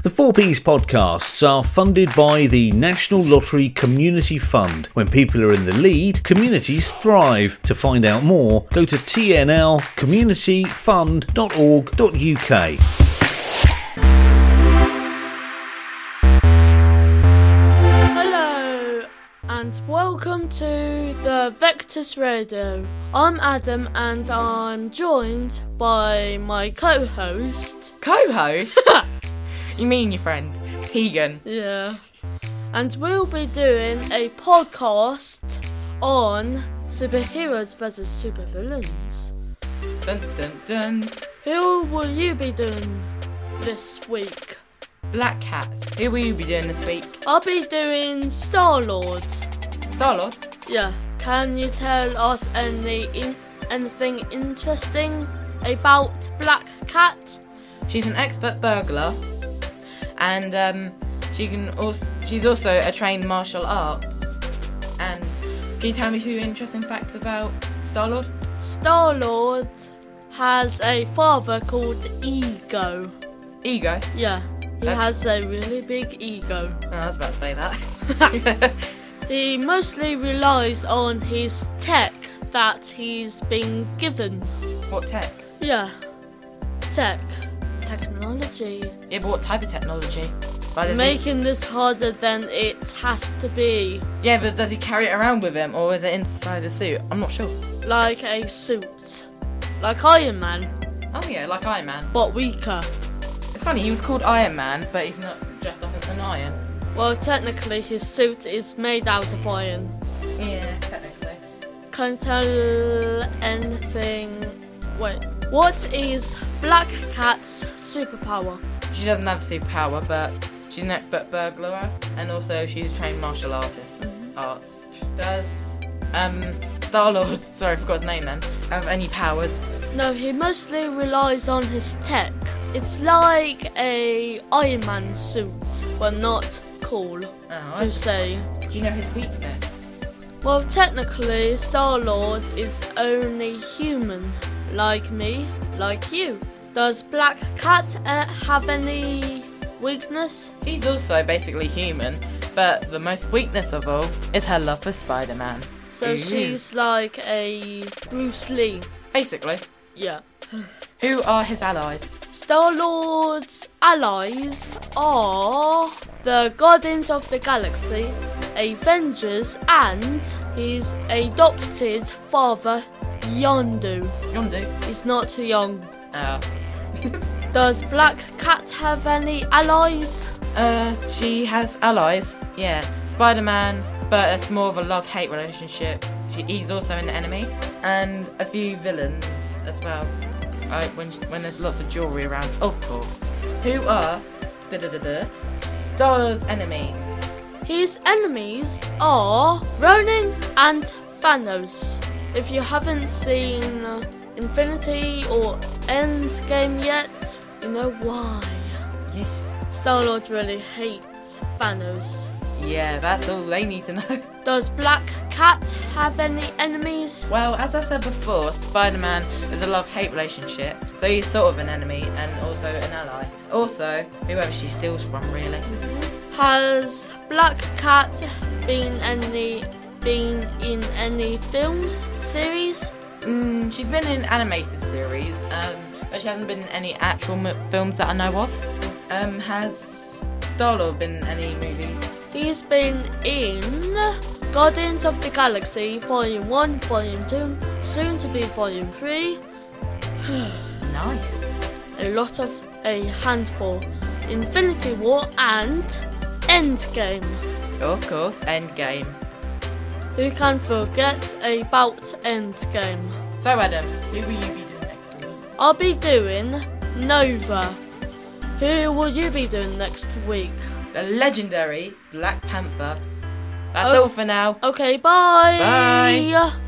The 4Ps podcasts are funded by the National Lottery Community Fund. When people are in the lead, communities thrive. To find out more, go to tnlcommunityfund.org.uk. Hello and welcome to the Vectus Radio. I'm Adam and I'm joined by my co-host. Co-host? You mean your friend, Tegan? Yeah. And we'll be doing a podcast on superheroes versus supervillains. Dun dun dun. Who will you be doing this week? Black Cat. Who will you be doing this week? I'll be doing Star-Lord. Star-Lord? Yeah. Can you tell us anything interesting about Black Cat? She's an expert burglar, and she's also a trained martial arts. And can you tell me a few interesting facts about Star-Lord? Star-Lord has a father called Ego. Ego? Yeah, he has a really big ego. Oh, I was about to say that. He mostly relies on his tech that he's been given. What tech? Yeah, technology. Yeah, but what type of technology? Making this harder than it has to be. Yeah, but does he carry it around with him, or is it inside a suit? I'm not sure. Like a suit. Like Iron Man. Oh yeah, like Iron Man. But weaker. It's funny, he was called Iron Man, but he's not dressed up as an iron. Well, technically his suit is made out of iron. Yeah, technically. Can't tell anything. Wait, what is Black Cat's superpower? She doesn't have a superpower, but she's an expert burglar, and also she's a trained martial artist. Arts. Does Star-Lord, sorry, I forgot his name then, have any powers? No, he mostly relies on his tech. It's like a Iron Man suit, but not cool to say. Do you know his weakness? Well, technically, Star-Lord is only human, like me, like you. Does Black Cat have any weakness? She's also basically human, but the most weakness of all is her love for Spider-Man. So she's like a Bruce Lee. Basically. Yeah. Who are his allies? Star-Lord's allies are the Guardians of the Galaxy, Avengers, and his adopted father, Yondu. Yondu? He's not too young. Oh. Does Black Cat have any allies? She has allies, yeah. Spider-Man, but it's more of a love-hate relationship. He's also an enemy. And a few villains as well. When there's lots of jewellery around, of course. Who are Star's enemies? His enemies are Ronin and Thanos. If you haven't seen Infinity or Endgame yet, you know why. Yes. Star-Lord really hates Thanos. Yeah, that's all they need to know. Does Black Cat have any enemies? Well, as I said before, Spider-Man is a love-hate relationship, so he's sort of an enemy and also an ally. Also, whoever she steals from, really. Has Black Cat been in any films, series? She's been in animated series, but she hasn't been in any actual films that I know of. Has Star-Lord been in any movies? He's been in Guardians of the Galaxy Volume 1, Volume 2, soon to be Volume 3. Nice. A handful. Infinity War and Endgame. Of course, Endgame. Who can forget about Endgame? So Adam, who will you be doing next week? I'll be doing Nova. Who will you be doing next week? The legendary Black Panther. That's all for now. Okay, bye. Bye.